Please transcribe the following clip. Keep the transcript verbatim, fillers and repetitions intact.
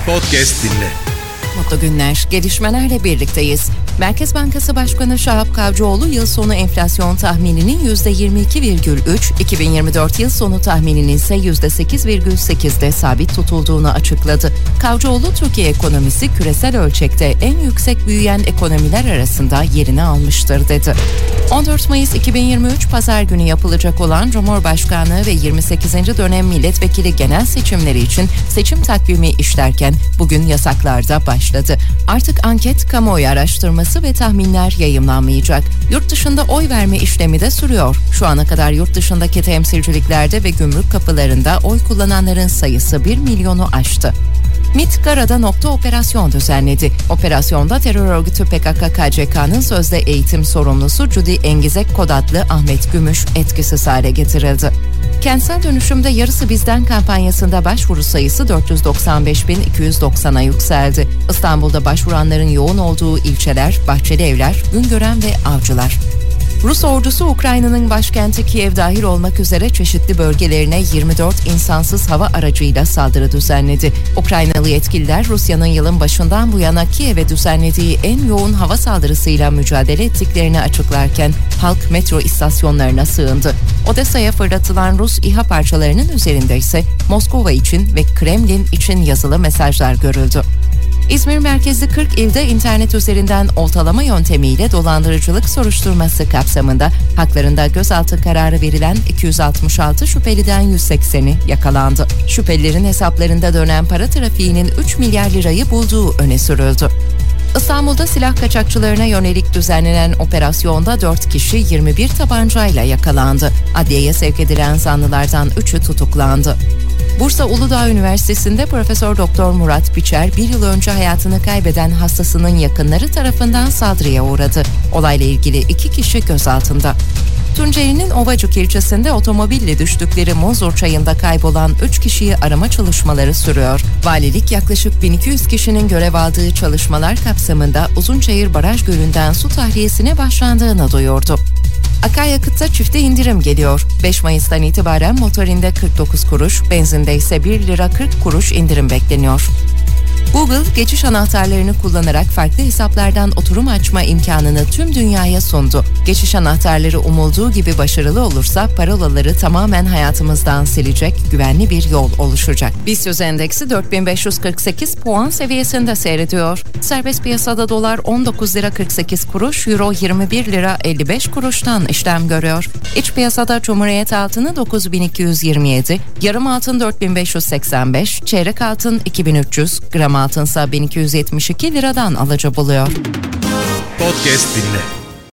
Podcast dinle. Mutlu günler. Gelişmelerle birlikteyiz. Merkez Bankası Başkanı Şahap Kavcıoğlu yıl sonu enflasyon tahmininin yüzde yirmi iki virgül üç, iki bin yirmi dört yıl sonu tahmininin ise yüzde sekiz virgül sekizde sabit tutulduğunu açıkladı. Kavcıoğlu, Türkiye ekonomisi küresel ölçekte en yüksek büyüyen ekonomiler arasında yerini almıştır dedi. on dört Mayıs iki bin yirmi üç Pazar günü yapılacak olan Cumhurbaşkanlığı ve yirmi sekizinci dönem milletvekili genel seçimleri için seçim takvimi işlerken bugün yasaklar da başladı. Artık anket, kamuoyu araştırması ve tahminler yayımlanmayacak. Yurt dışında oy verme işlemi de sürüyor. Şu ana kadar yurt dışındaki temsilciliklerde ve gümrük kapılarında oy kullananların sayısı bir milyonu aştı. MİT, Gara'da nokta operasyon düzenledi. Operasyonda terör örgütü P K K K C K'nın sözde eğitim sorumlusu Cudi Engizek Kod adlı Ahmet Gümüş etkisiz hale getirildi. Kentsel dönüşümde yarısı bizden kampanyasında başvuru sayısı dört yüz doksan beş bin iki yüz doksana yükseldi. İstanbul'da başvuranların yoğun olduğu ilçeler Bahçelievler, Güngören ve Avcılar. Rus ordusu Ukrayna'nın başkenti Kiev dahil olmak üzere çeşitli bölgelerine yirmi dört insansız hava aracıyla saldırı düzenledi. Ukraynalı yetkililer Rusya'nın yılın başından bu yana Kiev'e düzenlediği en yoğun hava saldırısıyla mücadele ettiklerini açıklarken halk metro istasyonlarına sığındı. Odessa'ya fırlatılan Rus İHA parçalarının üzerinde ise Moskova için ve Kremlin için yazılı mesajlar görüldü. İzmir merkezli kırk ilde internet üzerinden oltalama yöntemiyle dolandırıcılık soruşturması kapsamında haklarında gözaltı kararı verilen iki yüz altmış altı şüpheliden yüz sekseni yakalandı. Şüphelilerin hesaplarında dönen para trafiğinin üç milyar lirayı bulduğu öne sürüldü. İstanbul'da silah kaçakçılarına yönelik düzenlenen operasyonda dört kişi yirmi bir tabancayla yakalandı. Adliyeye sevk edilen zanlılardan üçü tutuklandı. Bursa Uludağ Üniversitesi'nde Profesör Doktor Murat Biçer bir yıl önce hayatını kaybeden hastasının yakınları tarafından saldırıya uğradı. Olayla ilgili iki kişi gözaltında. Tunceli'nin Ovacık ilçesinde otomobille düştükleri Muzur Çayı'nda kaybolan üç kişiyi arama çalışmaları sürüyor. Valilik yaklaşık bin iki yüz kişinin görev aldığı çalışmalar kapsamında Uzunçayır Baraj Gölü'nden su tahliyesine başlandığını duyurdu. Akaryakıtta çifte indirim geliyor. beş Mayıs'tan itibaren motorinde kırk dokuz kuruş, benzinde ise bir lira kırk kuruş indirim bekleniyor. Google, geçiş anahtarlarını kullanarak farklı hesaplardan oturum açma imkanını tüm dünyaya sundu. Geçiş anahtarları umulduğu gibi başarılı olursa parolaları tamamen hayatımızdan silecek güvenli bir yol oluşacak. BIST endeksi dört bin beş yüz kırk sekiz puan seviyesinde seyrediyor. Serbest piyasada dolar on dokuz lira kırk sekiz kuruş, euro yirmi bir lira elli beş kuruştan işlem görüyor. İç piyasada Cumhuriyet altını dokuz bin iki yüz yirmi yedi, yarım altın dört bin beş yüz seksen beş, çeyrek altın iki bin üç yüz, gram altınsa bin iki yüz yetmiş iki liradan alıcı buluyor. Podcast dinle.